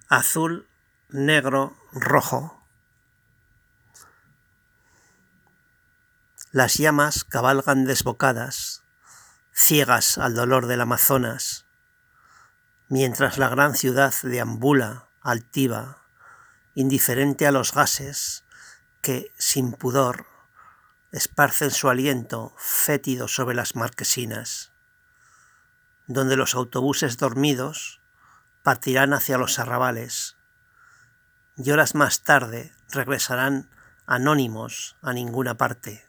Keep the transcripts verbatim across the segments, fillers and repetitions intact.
azul, negro, rojo. Las llamas cabalgan desbocadas, ciegas al dolor del Amazonas, mientras la gran ciudad deambula altiva, indiferente a los gases que, sin pudor, esparcen su aliento fétido sobre las marquesinas, donde los autobuses dormidos partirán hacia los arrabales y horas más tarde regresarán anónimos a ninguna parte.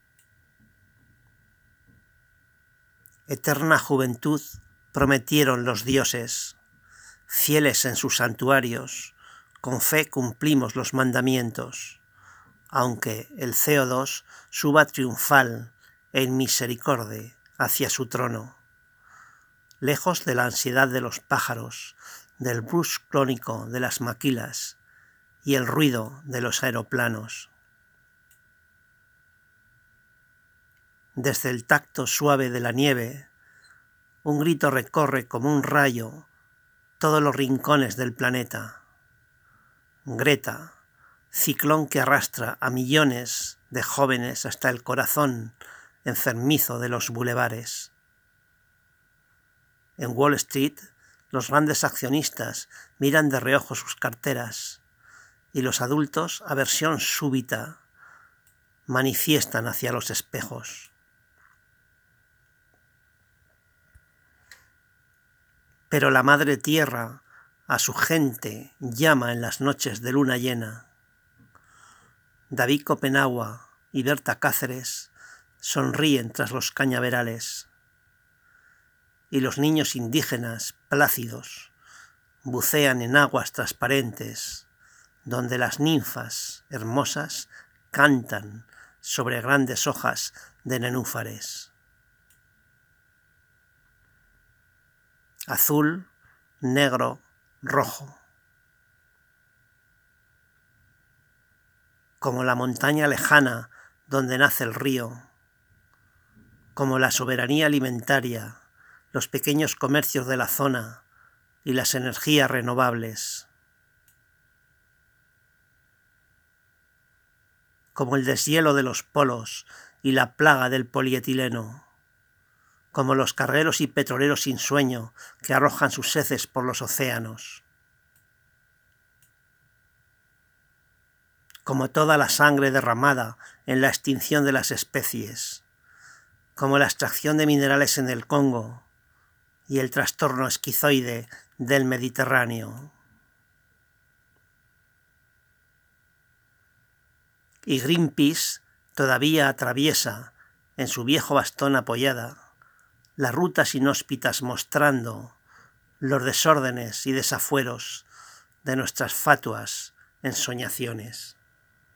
Eterna juventud prometieron los dioses, fieles en sus santuarios, con fe cumplimos los mandamientos, aunque el C O dos suba triunfal en misericordia hacia su trono, lejos de la ansiedad de los pájaros, del brus crónico de las maquilas y el ruido de los aeroplanos. Desde el tacto suave de la nieve, un grito recorre como un rayo todos los rincones del planeta. Greta, ciclón que arrastra a millones de jóvenes hasta el corazón enfermizo de los bulevares. En Wall Street, los grandes accionistas miran de reojo sus carteras y los adultos, aversión súbita, manifiestan hacia los espejos. Pero la madre tierra a su gente llama en las noches de luna llena. David Copenagua y Berta Cáceres sonríen tras los cañaverales. Y los niños indígenas, plácidos, bucean en aguas transparentes, donde las ninfas hermosas cantan sobre grandes hojas de nenúfares. Azul, negro, rojo. Como la montaña lejana donde nace el río, como la soberanía alimentaria, los pequeños comercios de la zona y las energías renovables, como el deshielo de los polos y la plaga del polietileno, como los carreros y petroleros sin sueño que arrojan sus heces por los océanos, como toda la sangre derramada en la extinción de las especies, como la extracción de minerales en el Congo y el trastorno esquizoide del Mediterráneo. Y Greenpeace todavía atraviesa, en su viejo bastón apoyada, las rutas inhóspitas mostrando los desórdenes y desafueros de nuestras fatuas ensoñaciones.